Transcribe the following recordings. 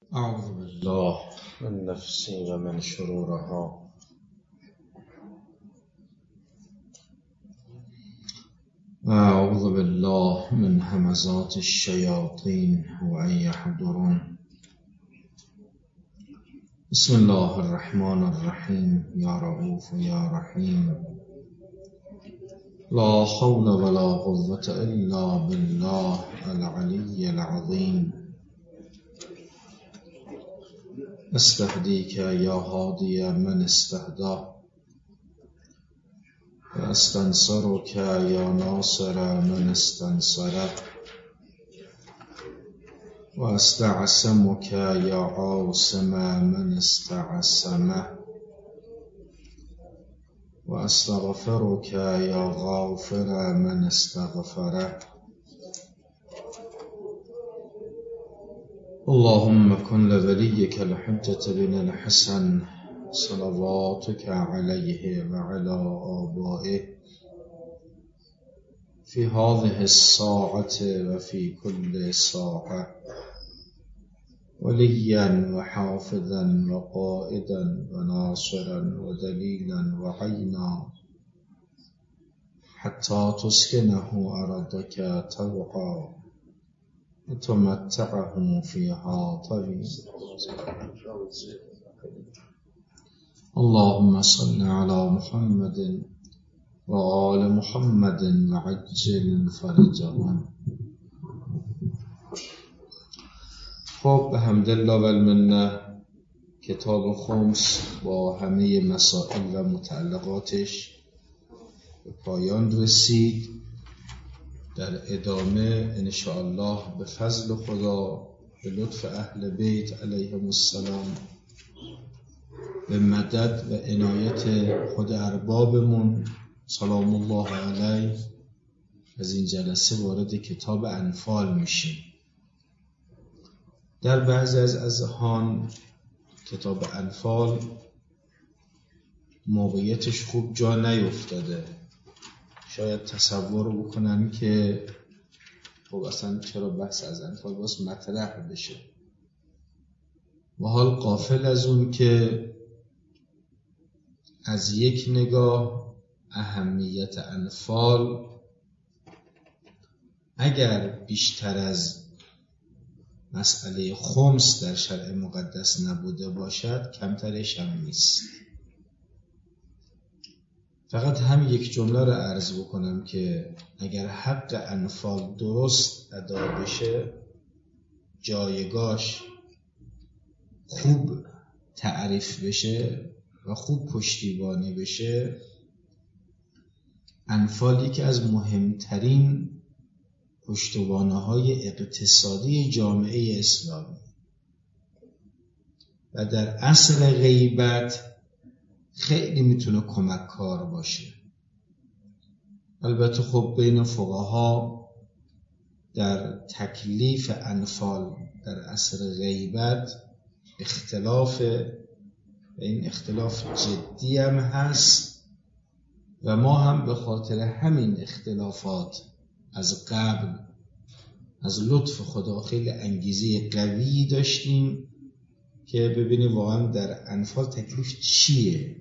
أعوذ بالله من نفسي ومن شرورها. أعوذ بالله من همزات الشياطين وأن يحضرون. بسم الله الرحمن الرحيم. يا رؤوف يا رحيم. لا حول ولا قوة إلا بالله العلي العظيم. استهديك يا هادي من استهدى، واستنصرك يا ناصر من استنصر، واستعصمك يا عاصم من استعصم، واستغفرك يا غافر من استغفر. اللهم كن لوليك الحجة بن الحسن صلواتك عليه وعلى آبائه في هذه الساعة وفي كل ساعة، وليا وحافظا وقائدا وناصرا ودليلا وعينا، حتى تسكنه أرضك طوعا وتمتعه فيها طويلا. اللهم صل على محمد وآل محمد وعجل فرجهم. خب بحمدالله و المنه کتاب خمس با همه مسائل و متعلقاتش به پایان رسید. در ادامه انشاءالله به فضل خدا، به لطف اهل بیت علیهم السلام، به مدد و عنایت خود اربابمون سلام الله علیه، از این جلسه وارد کتاب انفال میشیم. در بعضی از اذهان کتاب انفال موقعیتش خوب جا نیفتاده. شاید تصور بکنن که خب اصلا چرا بحث از انفال باز مطرح بشه، و حال غافل از اون که از یک نگاه اهمیت انفال اگر بیشتر از مسئله خمس در شرع مقدس نبوده باشد کمترش هم نیست. فقط هم یک جمله رو عرض بکنم که اگر حق انفال درست ادا بشه، جایگاهش خوب تعریف بشه و خوب پشتیبانی بشه، انفال یکی از مهمترین پشتوانه‌های اقتصادی جامعه اسلامی و در عصر غیبت خیلی میتونه کمک کار باشه. البته خب بین فقها در تکلیف انفال در عصر غیبت اختلاف، و این اختلاف جدی هم هست و ما هم به خاطر همین اختلافات از قبل از لطف خدا خیلی انگیزه قوی داشتیم که ببینیم واقعا در انفال تکلیف چیه.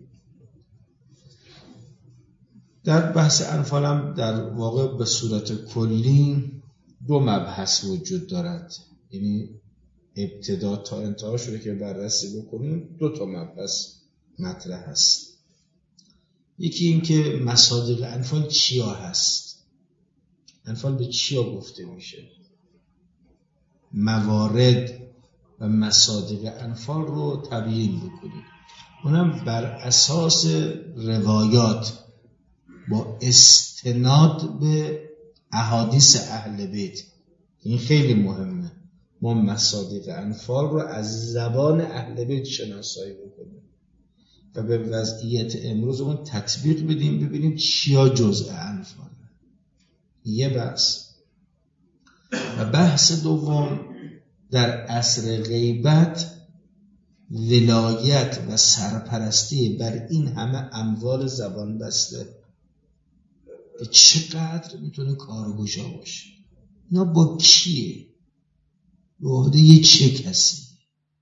در بحث انفال هم در واقع به صورت کلی دو مبحث وجود دارد، یعنی ابتدا تا انتها شده که بررسی بکنیم دو تا مبحث مطرح هست. یکی این که مصادیق انفال چیا هست، انفال به چیا گفته میشه، موارد و مصادیق انفال رو تبیین بکنیم. اونم بر اساس روایات با استناد به احادیث اهل بیت. این خیلی مهمه، ما مصادیق انفال رو از زبان اهل بیت شناسایی بکنیم و به وضعیت امروز اون تطبیق بدیم، ببینیم چیا جزء انفال. یه بحث. و بحث دوم، در عصر غیبت ولایت و سرپرستی بر این همه اموال زبان بسته که چقدر میتونه کارگوشا باشه. اینا با کیه؟ به عهده چه کسی؟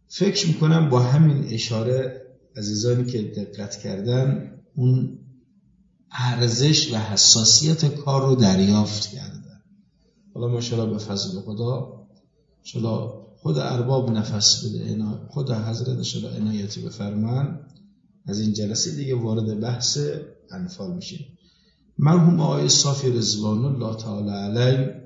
فکر میکنم با همین اشاره عزیزانی که دقت کردن اون ارزش و حساسیت کار رو دریافت کردن. حالا ماشاءالله به فضل خدا، انشاءالله خود ارباب نفس بده، خود حضرت انشاءالله عنایتی بفرمان، از این جلسه دیگه وارد بحث انفال میشیم. مرحوم آقای صافی رضوان الله تعالی علیه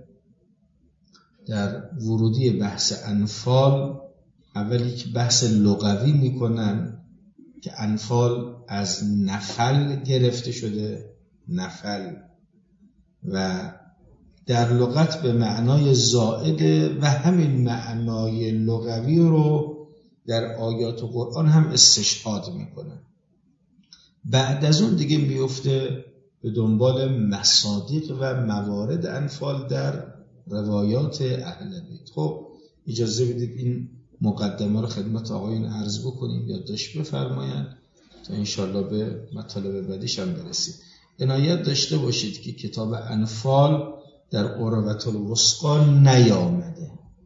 در ورودی بحث انفال اول یک بحث لغوی میکنن که انفال از نفل گرفته شده، نفل، و در لغت به معنای زائده و همین معنای لغوی رو در آیات قرآن هم استشهاد میکنه. بعد از اون دیگه میفته به دنبال مصادیق و موارد انفال در روایات اهل بیت. خب اجازه بدید این مقدمه رو خدمت آقایون عرض بکنیم، یادداشت بفرمایند تا انشالله به مطالب بعدیش هم برسیم. عنایت داشته باشید که کتاب انفال در عروة الوثقی نیامده،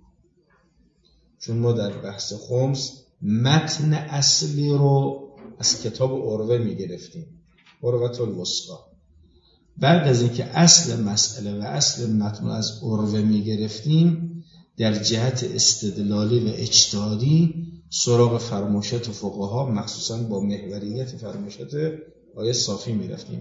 چون ما در بحث خمس متن اصلی رو از کتاب عروه میگرفتیم، عروة الوثقی. بعد از اینکه اصل مسئله و اصل متن از عروه میگرفتیم، در جهت استدلالی و اجتهادی سراغ فرمایشات فقها، مخصوصا با محوریت فرمایشات آیه صافی میرفتیم.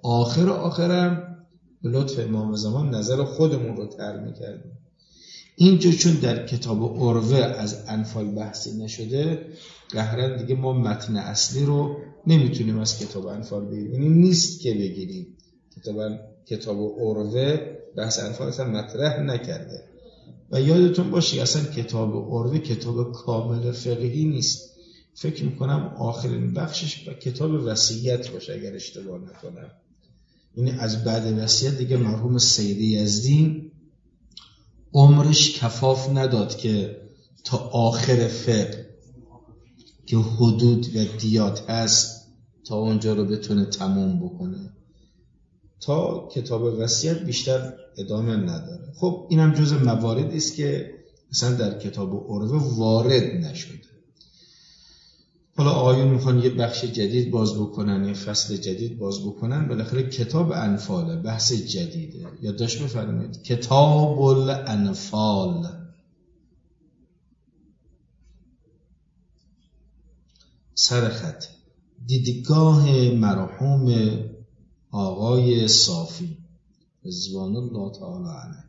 آخرم به لطف امام زمان نظر خودمون رو طرح میکردیم. اینجا چون در کتاب عروه از انفال بحثی نشده، قهرن دیگه ما متن اصلی رو نمیتونیم از کتاب انفال بگیریم. نیست که بگیریم. کتاب عروه بحث انفال اصلا مطرح نکرده. و یادتون باشه اصلا کتاب عروه کتاب کامل فقهی نیست. فکر میکنم آخرین بخشش کتاب وصیت باشه اگر اشتباه نکنم. یعنی از بعد وصیت دیگه مرحوم سید یزدی عمرش کفاف نداد که تا آخر فقه که حدود و دیات هست تا اونجا رو بتونه تموم بکنه. تا کتاب وصیت بیشتر ادامه نداره. خب اینم جز مواردی است که مثلا در کتاب عروه وارد نشده. حالا آقایون میخوان یه بخش جدید باز بکنن، یه فصل جدید باز بکنن، بالاخره کتاب انفال بحث جدیده. یادداشت بفرمایید کتاب الانفال. سرخط دیدگاه مرحوم آقای صافی رضوان الله تعالی علیه.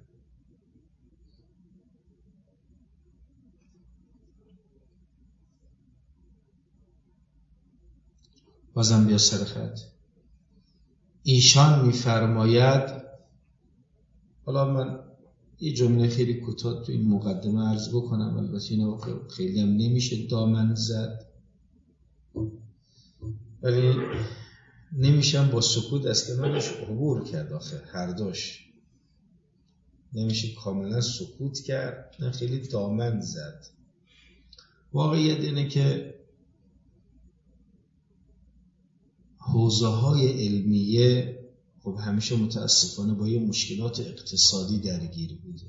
بازم بیا سرخط. ایشان میفرماید، حالا من یه جمله خیلی کوتاه تو این مقدمه عرض بکنم، البته اینو خیلی هم نمیشه دامن زد، ولی نمیشم با سکوت اصلا منش عبور کرد. آخر هر دوش نمیشه کاملا سکوت کرد، نه خیلی دامن زد. واقعیت اینه که حوزه های علمیه خب همیشه متاسفانه با یه مشکلات اقتصادی درگیر بوده.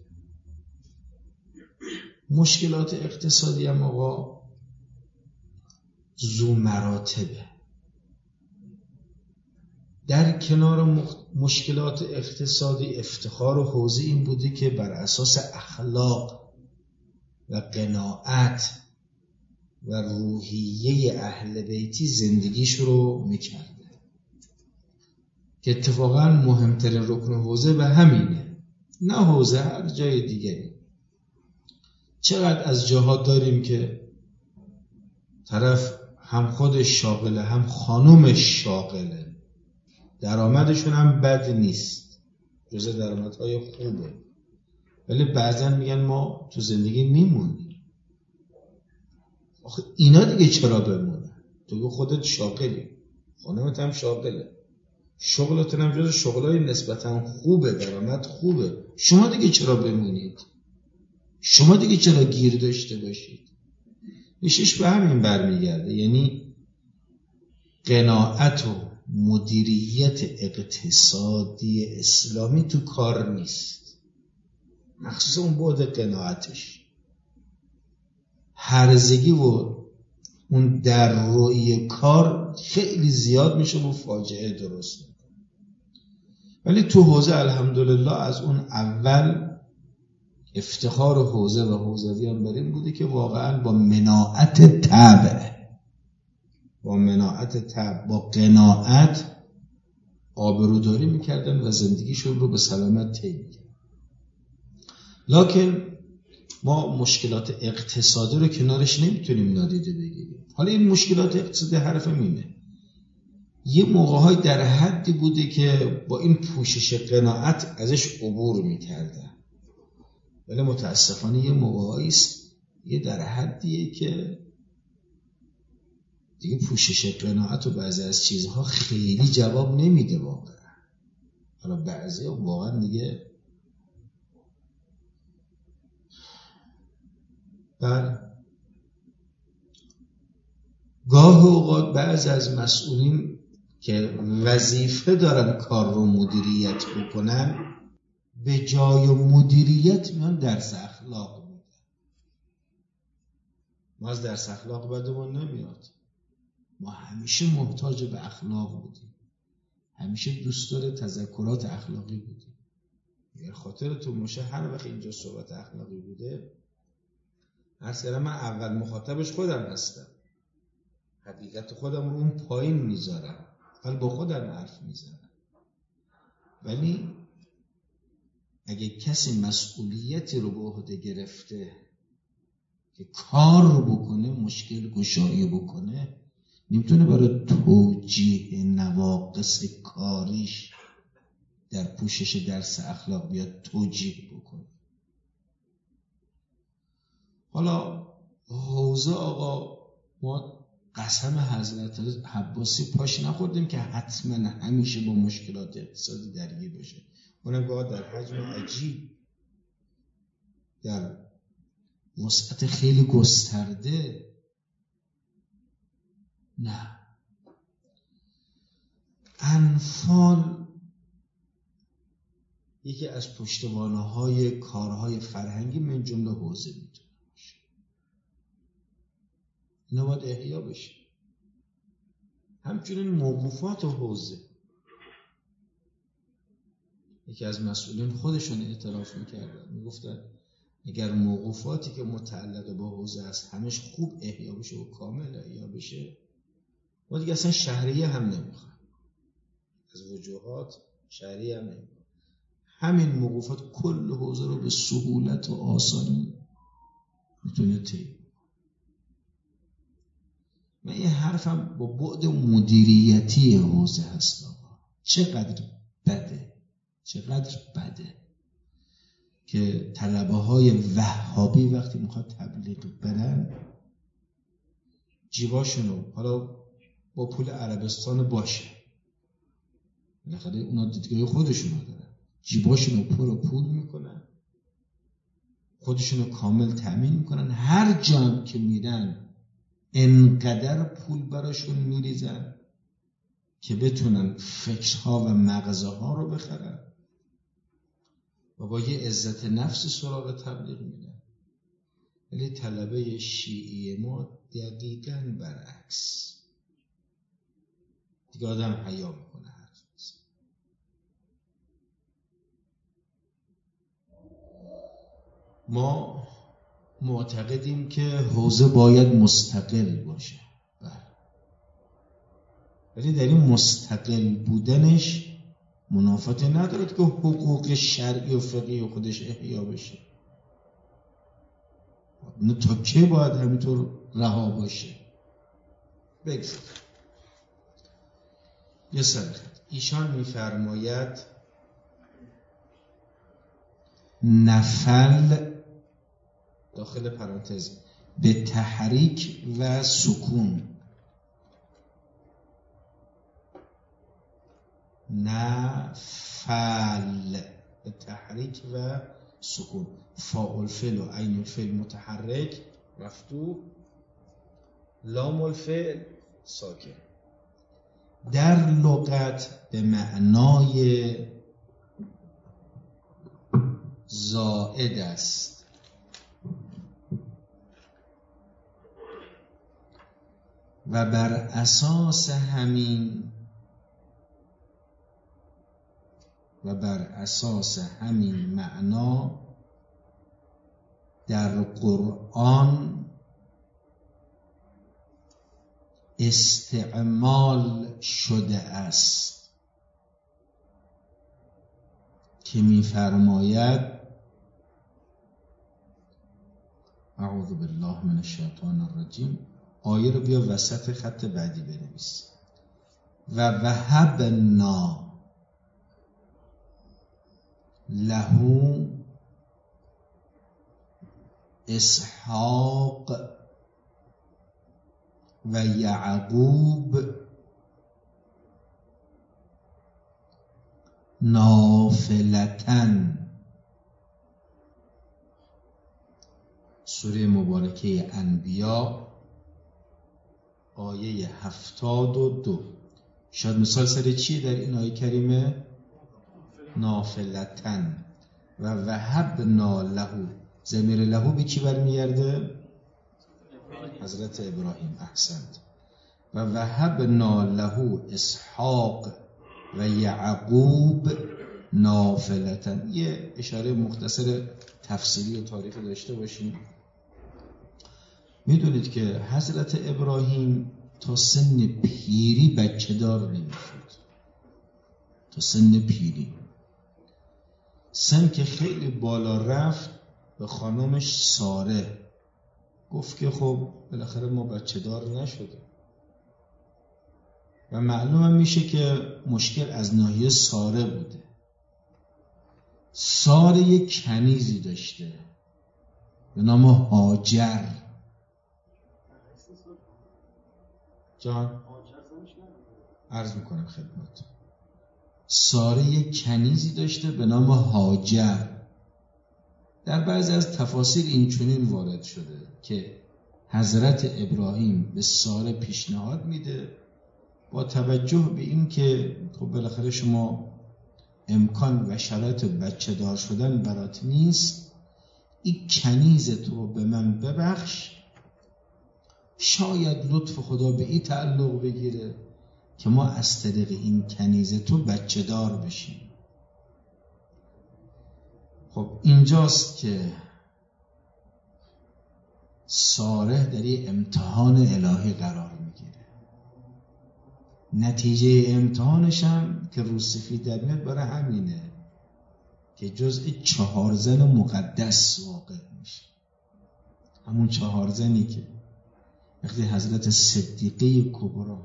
مشکلات اقتصادی هم آقا ذو مراتبه. در کنار مشکلات اقتصادی، افتخار و حوزه این بوده که بر اساس اخلاق و قناعت و روحیه اهل بیتی زندگیش رو میکرده، که اتفاقا مهمترین رکن حوزه به همینه، نه حوزه هر جای دیگری. چقدر از جاها داریم که طرف هم خودش شاغله هم خانومش شاغله، درآمدشون هم بد نیست، جزء درآمدهای خوبه، ولی بعضن میگن ما تو زندگی میمونیم. آخه اینا دیگه چرا بمونه؟ تو خودت شاغلی، خانومت هم شاغله، شغلت هم جز شغلای نسبتا خوبه، درآمد خوبه، شما دیگه چرا بمونید؟ شما دیگه چرا گیر داشته باشید؟ میشش به همین برمیگرده. یعنی قناعت و مدیریت اقتصادی اسلامی تو کار نیست، مخصوصا اون بعد قناعتش. هرزگی و اون در روی کار خیلی زیاد میشه و فاجعه درست میکنه. ولی تو حوزه الحمدلله از اون اول افتخار حوزه و حوزویان بر این بوده که واقعا با مناعت طبع، با قناعت آبروداری میکردن و زندگیشون رو به سلامت طی میکردن. لکن ما مشکلات اقتصادی رو کنارش نمیتونیم نادیده بگیریم. حالا این مشکلات اقتصادی حرفم اینه، یه موقع‌های در حدی بوده که با این پوشش قناعت ازش عبور میکردن، ولی متاسفانه یه موقع‌هایی است یه در حدیه که دیگه پوشش قناعت و بعضی از چیزها خیلی جواب نمیده واقعا. حالا بعضی واقعا دیگه گاه اوقات بعضی از مسئولین که وظیفه دارن کار رو مدیریت بکنن به جای مدیریت میان درس اخلاق میدن. ما از درس اخلاق بدمون نمیاد، ما همیشه محتاج به اخلاق بودیم، همیشه دوست داره تذکرات اخلاقی بودیم. اگر خاطرتون باشه هر وقت اینجا صحبت اخلاقی بوده عرض کردم من اول مخاطبش خودم هستم، حقیقت خودم رو اون پایین میذارم، ولی با خودم حرف میزنم. ولی اگه کسی مسئولیتی رو به عهده گرفته که کار رو بکنه، مشکل گشایی بکنه، نمیتونه برای توجیه نواقص کاریش در پوشش درس اخلاق بیاد توجیه بکنه. حالا حوزه آقا ما قسم حضرت عباسی پاش نخوردیم که حتما همیشه با مشکلات اقتصادی درگیر بشه، اونم باید در حجم عجیب، در وسعت خیلی گسترده. نه، انفال یکی از پشتوانه‌های کارهای فرهنگی من جمله حوزه میتونه باشه. اینا باید احیا بشه. همچنین موقوفات و حوزه، یکی از مسئولین خودشون اعتراف میکردن، میگفتن اگر موقوفاتی که متعلق به حوزه است همش خوب احیا بشه و کامل احیا بشه، ما دیگه اصلا شهریه هم نمیخوایم، از وجوهات شهریه هم نمیخوایم. همین موقوفات کل حوزه رو به سهولت و آسانی میتونه طی. من یه حرفم با بعد مدیریتی حوزه هست آقا. چقدر بده که طلبه های وهابی وقتی میخواد تبلیغ برن جیباشونو، حالا با پول عربستان باشه، بالاخره اونا دیدگاه خودشونو دارن، جیباشونو پر پول میکنن، خودشونو کامل تامین میکنن، هر جا که میرن انقدر پول براشون میریزن که بتونن فکرها و مغزها رو بخرن و با یه عزت نفس سراغ تبلیغ میدن. ولی طلبه شیعی ما دقیقاً برعکس، دیگه آدم حیا میکنه حرف بزنه. ما معتقدیم که حوزه باید مستقل باشه، ولی در این مستقل بودنش منافاتی ندارد که حقوق شرعی و فقهی خودش احیا بشه. تا که باید همینطور رها باشه. بگذاریم یه سرخط ایشان میفرماید نفل داخل پرانتز به تحریک و سکون، نفل به تحریک و سکون، فاعل فعل و عین الفعل متحرک مفتوح، لام الفعل ساکن. در لغت به معنای زائد است. و بر اساس همین معنا در قرآن استعمال شده است که می‌فرماید اعوذ بالله من الشیطان الرجیم. آیه رو بیا وسط خط بعدی بنویس. و وهبنا له اسحاق و یعقوب نافلتن. سوره مبارکه انبیا آیه 72. شاید مثال سر چیه در این آیه کریمه؟ نافلتن. و وهبنا له، ضمیر له به کی برمیگرده؟ حضرت ابراهیم. احسنت. و وهبنا له اسحاق و یعقوب نافلتن. یه اشاره مختصر تفسیری و تاریخی داشته باشیم. میدونید که حضرت ابراهیم تا سن پیری بچه دار نمیشد. تا سن پیری، سن که خیلی بالا رفت، به خانمش ساره گفت که خب بالاخره ما بچه دار نشده. و معلوم میشه که مشکل از ناحیه ساره بوده. ساره یک کنیزی داشته به نام هاجر. جان عرض میکنم خدمت. ساره یک کنیزی داشته به نام هاجر. در بعضی از تفاسیر این چنین وارد شده که حضرت ابراهیم به ساره پیشنهاد میده با توجه به این که خب بالاخره شما امکان و شرایط بچه دار شدن برات نیست، این کنیزت رو به من ببخش، شاید لطف خدا به این تعلق بگیره که ما از طریق این کنیز تو بچه دار بشیم. خب اینجاست که ساره در یه امتحان الهی قرار میگیره. نتیجه امتحانش هم که روسفید در میاد برای همینه که جزء 4 زن مقدس واقع میشه. همون 4 زنی که وقتی حضرت صدیقه کبری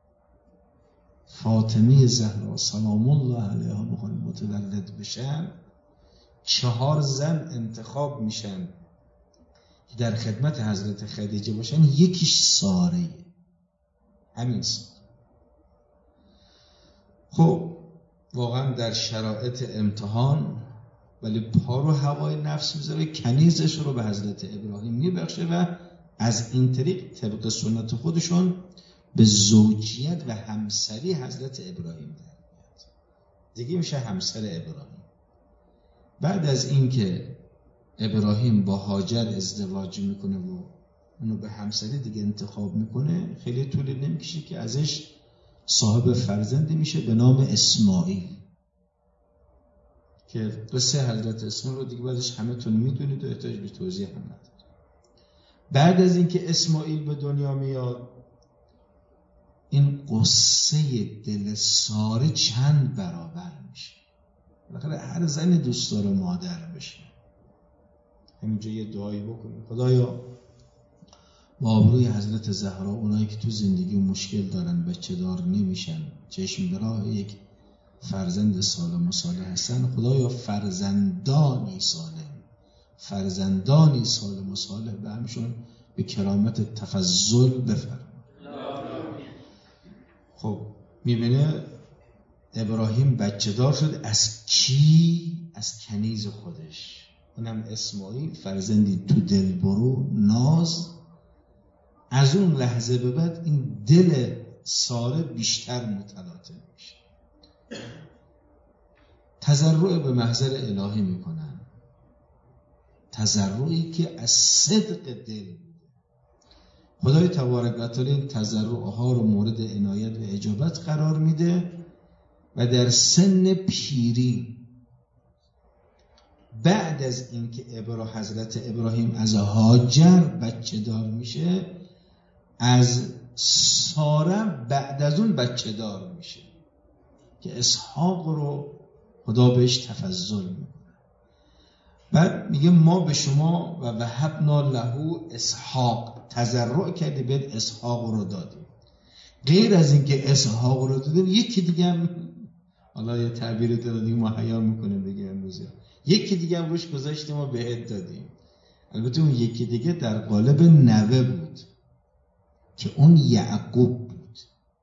فاطمه زهرا سلام الله علیها بخواد متولد بشن، 4 زن انتخاب میشن که در خدمت حضرت خدیجه باشن. یکیش ساره. همین ساره. خب واقعا در شرایط امتحان ولی پا رو هوای نفس میذاره، کنیزش رو به حضرت ابراهیم میبخشه و از این طریق طبق سنت خودشون به زوجیت و همسری حضرت ابراهیم در میاد. دیگه میشه همسر ابراهیم. بعد از این که ابراهیم با هاجر ازدواج میکنه و اونو به همسری دیگه انتخاب میکنه، خیلی طول نمیکشه که ازش صاحب فرزندی میشه به نام اسماعیل که قصه حضرت اسماعیل رو دیگه بعدش همه تون میدونید و احتیاج به توضیح هم نداره. بعد از اینکه اسماعیل به دنیا میاد، این قصه دل ساره چند برابر میشه. بالاخره هر زنی دوست داره مادر بشه. همینجا یه دعایی بکنیم: خدایا با آبروی حضرت زهرا اونایی که تو زندگی مشکل دارن بچه دار نمیشن، چشم به راه یک فرزند سالم و صالح هستن، خدایا فرزندانی سالم و صالح به همشون به کرامت تفضل بفرما. خب میبینه ابراهیم بچه دار شد. از کی؟ از کنیز خودش، اونم اسماعیل، فرزندی تو دلبرو ناز. از اون لحظه به بعد این دل ساره بیشتر متلاطم میشه، تضرع به محضر الهی میکنن، تضرعی که از صدق دل بوده. خدای تبارک و تعالی این تضرعها رو مورد عنایت و اجابت قرار میده و در سن پیری بعد از اینکه حضرت ابراهیم از هاجر بچه دار میشه، از ساره بعد از اون بچه دار میشه که اسحاق رو خدا بهش تفضل میکنه. بعد میگه ما به شما و وهبنا له اسحاق، تضرع کردی به اسحاق رو دادیم. غیر از اینکه اسحاق رو دادیم یکی دیگه هم، حالا یه تعبیر دیگه ما حیا میکنیم بگیم امروزه، یکی دیگه هم روش گذاشتیم و بهت دادیم. البته اون یکی دیگه در قالب نوه بود که اون یعقوب بود.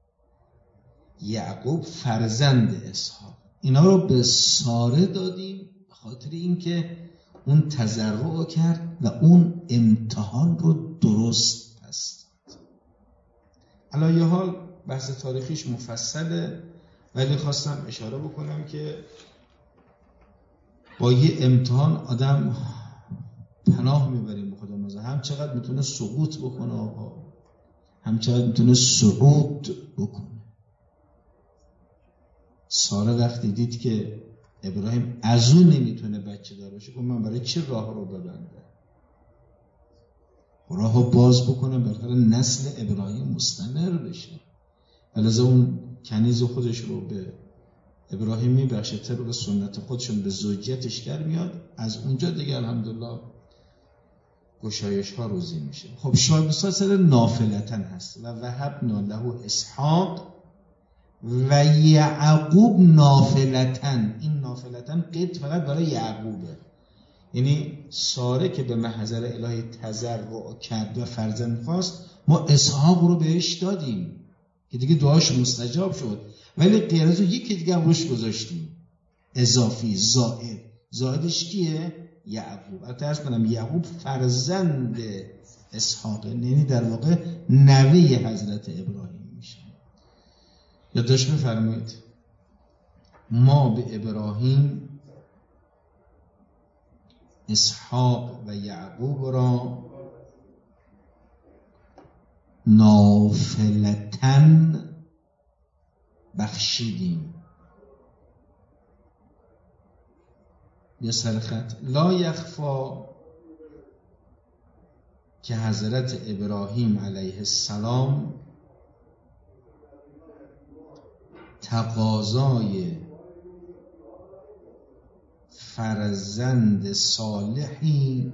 یعقوب فرزند اسحاق. اینا رو به ساره دادیم به خاطر اینکه اون تضرع کرد و اون امتحان رو درست پس داد. علی یه حال بحث تاریخیش مفصله، ولی خواستم اشاره بکنم که با یه امتحان آدم پناه میبریم به خدا مزه. هم چقدر میتونه سقوط بکنه آقا، هم چقدر میتونه صعود بکنه. ساره وقتی دید که ابراهیم از اون نمیتونه بچه دار باشه، گفت من برای چه راه رو ببنده، راه رو باز بکنه برای نسل ابراهیم مستمر بشه. ولذا اون کنیز خودش رو به ابراهیم میبخشه، طبق سنت خودشون به زوجیتش در میاد. از اونجا دیگه الحمدلله گشایش ها روزی میشه. خب شاید بسیار سر نافلتن هست و وهبنا له اسحاق و یعقوب نافلتن. این نافلتن قید فقط برای یعقوبه، یعنی ساره که به محضر الهی تضرع کرد و فرزند خواست، ما اسحاق رو بهش دادیم که دیگه دعاش مستجاب شد، ولی غیر از اون یکی دیگه هم روش گذاشتیم اضافی، زائدش کیه؟ یعقوب. البته عرض کنم یعقوب فرزند اسحاق، یعنی در واقع نوه حضرت ابراهیم میشه. یادداشت بفرمایید ما به ابراهیم اسحاق و یعقوب را نافلتن بخشیدیم. یا سرخط لا یخفا که حضرت ابراهیم علیه السلام تقاضای فرزند صالحی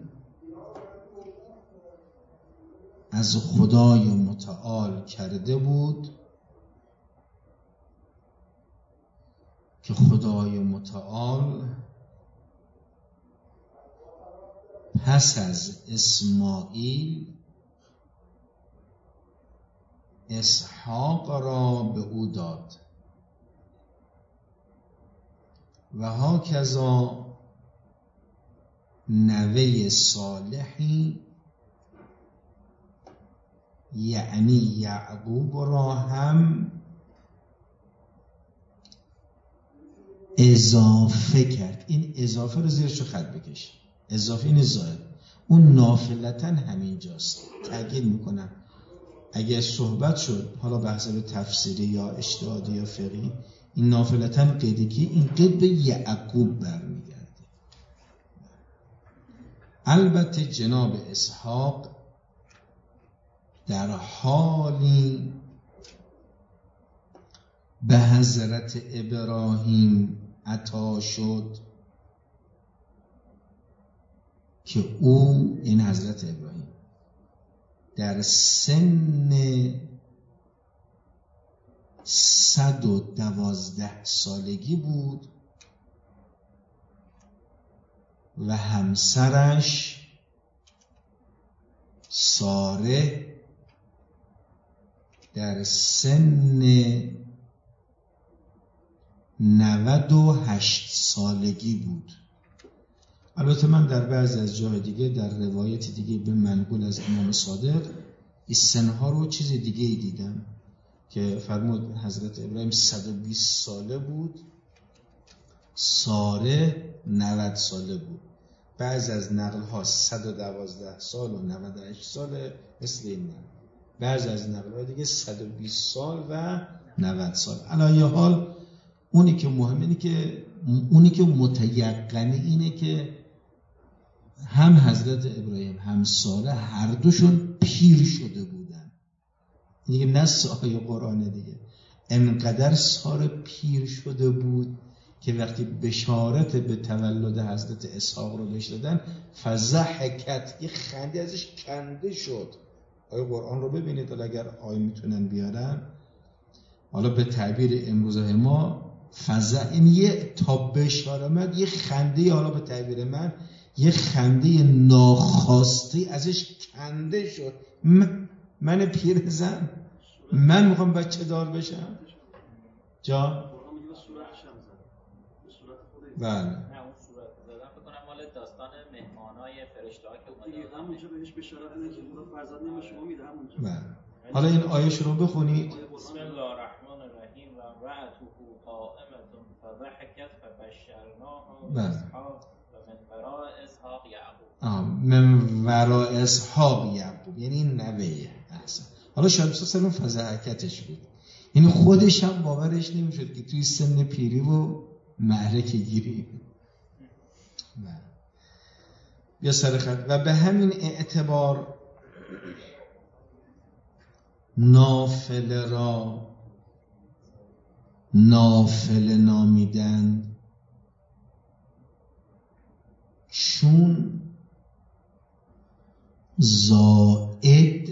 از خدای متعال کرده بود که خدای متعال پس از اسماعیل اسحاق را به او داد و هاکذا نوه صالحی یعنی یعقوب را هم اضافه کرد. این اضافه رو زیرش رو خط بکش، اضافه این زائد، اون نافلتن همینجاست. تأکید میکنم اگه صحبت شد حالا بحث به تفسیری یا اجتهادی یا فقهی، این نافلتن قیدی که این قید به یعقوب برمیگرده. البته جناب اسحاق در حالی به حضرت ابراهیم عطا شد که او، این حضرت ابراهیم، در سن 112 سالگی بود و همسرش ساره در سن 98 سالگی بود. البته من در بعضی از جای دیگه در روایت دیگه به منقول از امام صادق این سنها رو چیز دیگه ای دیدم که فرمود حضرت ابراهیم 120 ساله بود، ساره 90 ساله بود. بعضی از نقل ها 112 سال و 98 ساله مثل این. بعضی از نقل‌ها دیگه 120 سال و 90 سال. علی حال اونی که مهمه اینه که اونی که متیقنه اینه که هم حضرت ابراهیم هم ساره هر دوشون پیر شده بودن. دیگه نص آیه قرآنه دیگه. انقدر ساره پیر شده بود که وقتی بشارت به تولد حضرت اسحاق رو بهش دادن فضحکت، یه خنده ازش کنده شد. آیه قرآن رو ببینید اگر آیه میتونن بیارن، حالا به تعبیر امروزه ما فضح، این یه تا بشارت یه خنده، حالا به تعبیر من یه خنده ناخواسته ازش کنده شد. من پیرزن، من میخوام بچه دار بشم جا. بله نه اون صورت زدن فکر کنم مال داستان مهمانای فرشته ها که اومدن همونجا بهش بشارت میده که اون فرزند نام شما میده همونجا. بله. حالا این آیه رو بخونید. بسم الله الرحمن الرحیم و امرأته قائمة فضحکت فبشرناها باسحاق و من وراء اسحاق یعقوب. من وراء اسحاق یعقوب یعنی نوه. احسن. حالا شاید مثلا فضحکتش بود، یعنی خودش هم باورش نمیشد که توی سن پیری و معرکه گیری. بیا سر خط. و به همین اعتبار نافله را نافله نامیدن، چون زائد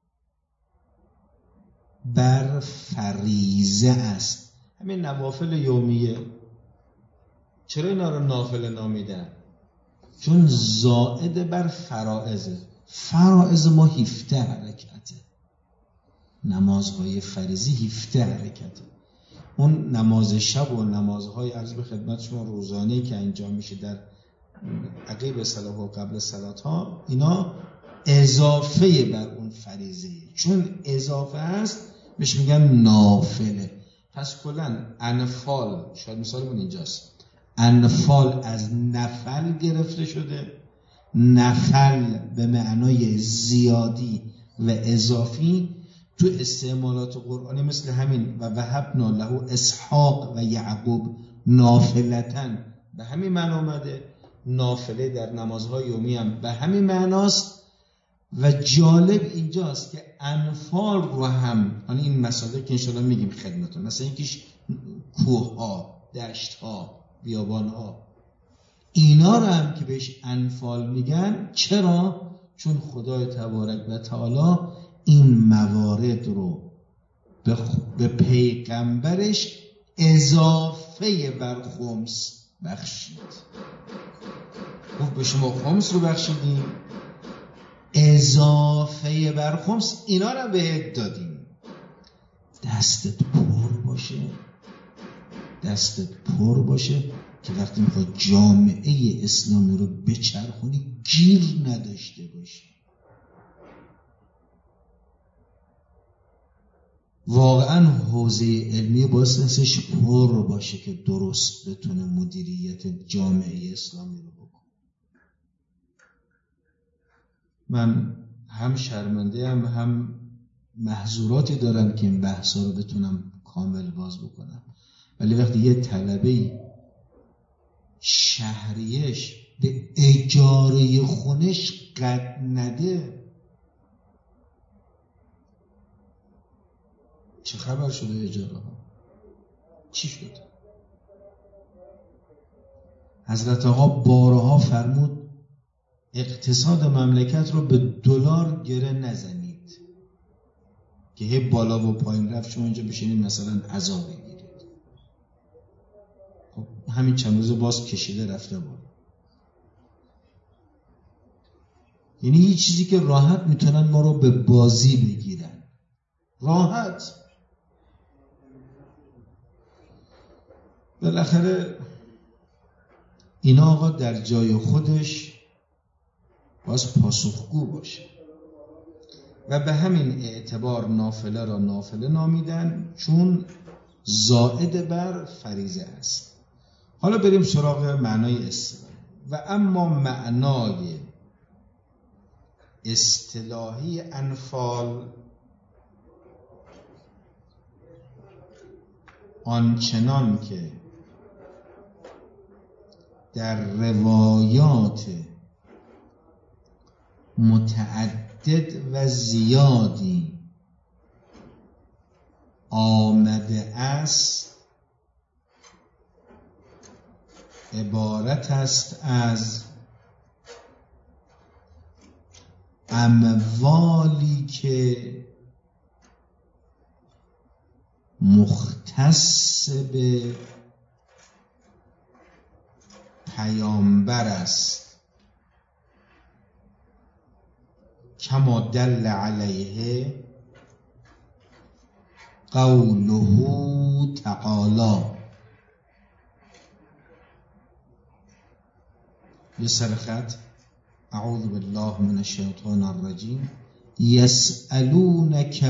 بر فریضه است. همین نوافل یومیه چرا اینا رو نافله نامیدن؟ چون زائد بر فرائضه. فرائض ما 17 حرکته، نمازهای فریضی 17 حرکته. اون نماز شب و نمازهای عرض به خدمت شما روزانه‌ای که انجام میشه در عقیب صلات و قبل صلات ها، اینا اضافه بر اون فریضه، چون اضافه هست بهش میگن نافله. پس کلن انفال، شاید مثالمون اینجاست، انفال از نفل گرفته شده. نفل به معنای زیادی و اضافی تو استعمالات قرآنی مثل همین و وهبنا له اسحاق و یعقوب نافلتن به همین معنی اومده. نافله در نمازهای یومی هم به همین معناست. و جالب اینجاست که انفال رو هم، این مسائل که انشاءالله میگیم خدمتون، مثلا اینکیش کوه ها، دشت ها، بیابان ها، اینا رو هم که بهش انفال میگن. چرا؟ چون خدای تبارک و تعالی این موارد رو به پیغمبرش اضافه بر خمس بخشید. گفت به شما خمس رو بخشیدیم، اضافه بر خمس اینا رو بهت دادیم. دستت پر باشه که وقتی میخواد جامعه اسلامی رو بچرخونی گیر نداشته باشی. واقعا حوزه علمی باعث نستش پر باشه که درست بتونه مدیریت جامعه اسلامی رو بکنه. من هم شرمنده هم محظوراتی دارم که این بحثا رو بتونم کامل باز بکنم، ولی وقتی یه طلبه شهریش به اجاره خونش قد نده، چه خبر شده اجاره ها؟ چی شد؟ حضرت آقا بارها فرمود اقتصاد مملکت رو به دلار گره نزنید که هی بالا و پایین رفت شما اینجا بشینید مثلا عزا بگیرید. خب همین چند روز باز کشیده رفته بود. یعنی یه چیزی که راحت میتونن ما رو به بازی بگیرن، راحت. بالاخره این آقا در جای خودش باز پاسخگو باشه و به همین اعتبار نافله را نافله نامیدن چون زائد بر فریضه است. حالا بریم سراغ معنای اصطلاحی. و اما معنای اصطلاحی انفال آنچنان که در روایات متعدد و زیادی آمده است عبارت است از اموالی که مختص به پیامبر است، کما دل علیه قوله تعالی. یه سرخط اعوذ بالله من الشیطان الرجیم. یسألونک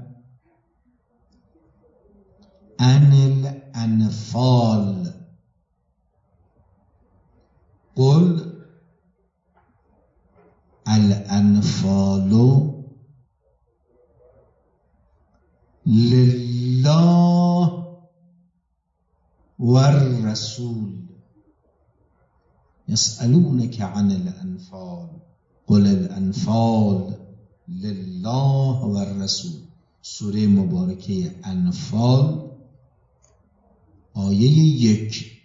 عن الانفال قل الانفال لله والرسول. يسألونك عن الانفال قل الانفال لله والرسول. سوره مبارکه انفال آیه 1.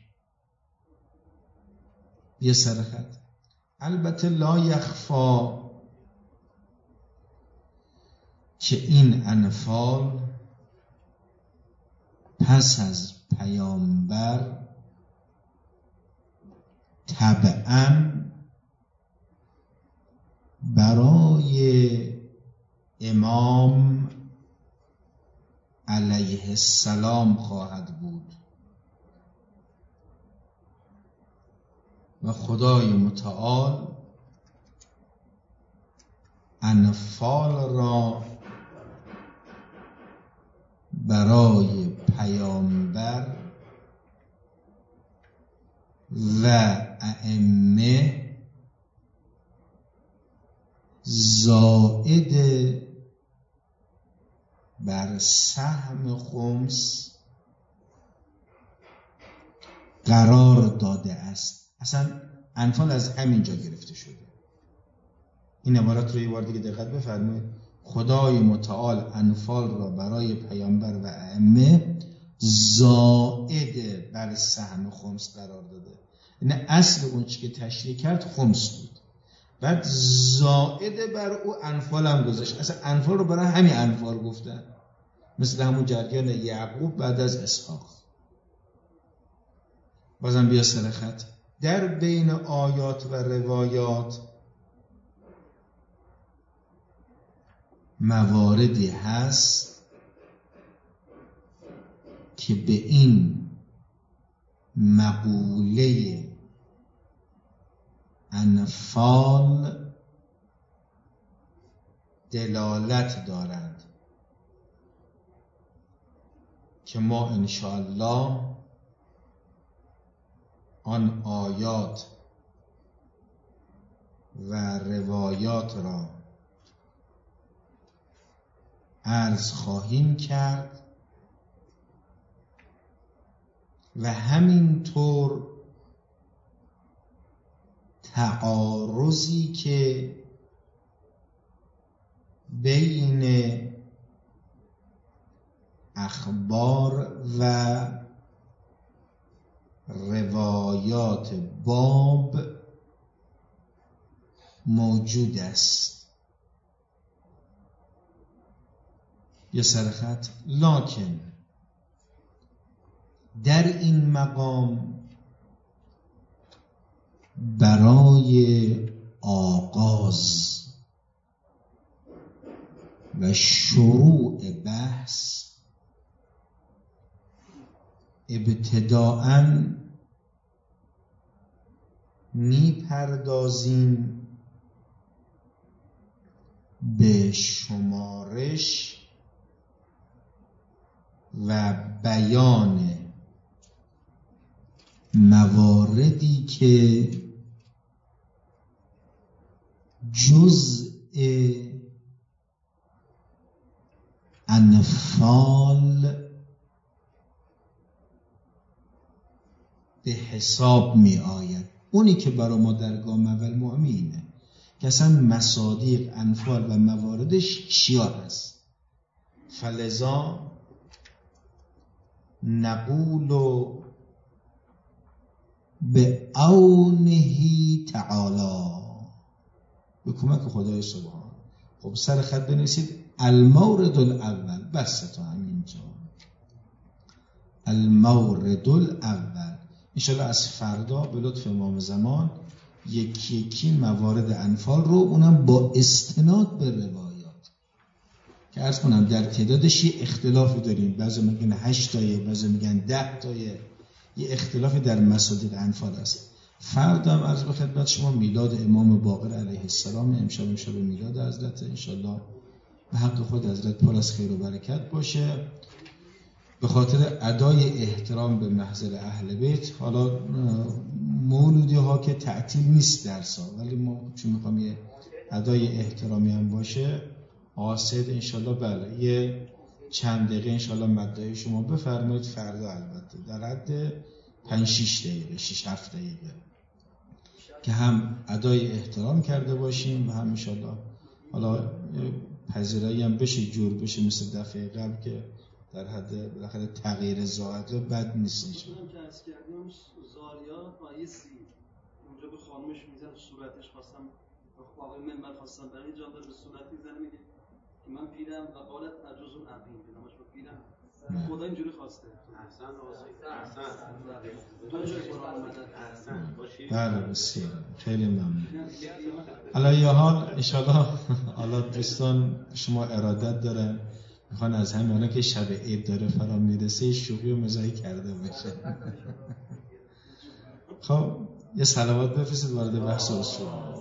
یه سرخط. البته لا یخفا که این انفال پس از پیامبر طبعاً برای امام علیه السلام خواهد بود و خدای متعال انفال را برای پیامبر و ائمه زائد بر سهم خمس قرار داده است. اصلا انفال از همینجا گرفته شده. این عبارت رو یه بار دیگه دقت بفرمایید. خدای متعال انفال را برای پیامبر و ائمه زائد بر سهم خمس قرار داده. این اصل اون چی که تشریح کرد خمس بود، بعد زائد بر او انفال هم گذاشت. اصلا انفال رو برای همین انفال گفتن، مثل همون جریان یعقوب بعد از اسحاق. بازم بیا سر خط. در بین آیات و روایات مواردی هست که به این مقوله انفال دلالت دارند که ما انشاءالله آن آیات و روایات را عرض خواهیم کرد و همینطور تعارضی که بین اخبار و روایات باب موجود است. یه سرخط. لکن در این مقام برای آغاز و شروع بحث ابتداءً میپردازیم به شمارش و بیان مواردی که جزء انفال به حساب می آید. اونی که برای ما در گام اول مهمینه که اصلا مصادیق، انفال و مواردش چیا هست. فلذا نقول به عونه تعالی، به کمک خدای سبحان. خب سر خط بنویسید المورد الاول، بس تا همینجا. المورد الاول انشاءالله از فردا به لطف امام زمان یکی یکی موارد انفال رو، اونم با استناد به روایات که عرض کنم در تعدادش یه اختلافی داریم. بعضی میگن 8 تایه، بعضی میگن 10 تایه، یه اختلافی در مصادیق انفال است. فردا هم عرض به خدمت شما میلاد امام باقر علیه السلام، امشب میلاد حضرت، انشاءالله به حق خود حضرت پر از خیر و برکت باشه. به خاطر ادای احترام به محضر اهل بیت، حالا مولودی ها که تعطیل نیست درسا، ولی ما چون میخوام یه ادای احترامی هم باشه، آسد انشالله بله یه چند دقیقه انشالله مدعای شما بفرمایید فردا، البته در حد 5-6 دقیقه 6-7 دقیقه که هم ادای احترام کرده باشیم و هم انشالله حالا پذیرایی هم بشه، جور بشه مثل دفعه قبل که در حد بالاخره تغییر ذائقه بد نیست. که از کردیم زاریا پای سی اونجا به خانمش میزن صورتش، خواستم آقای منبر خواستم برای جان داره به صورت میزنه، میگه که من پیرم و قالت عجوز العقیم، نماش با پیرم خدا اینجوری خواسته. بله بسیار خیلی ممنون. علی حال انشاءالله حالا دوستان شما ارادت دارن میخوان از همین که شب عید داره فرا میرسه شوخی و مزاحی کرده باشه. خب یه صلوات بفرستید وارد بحث اصول.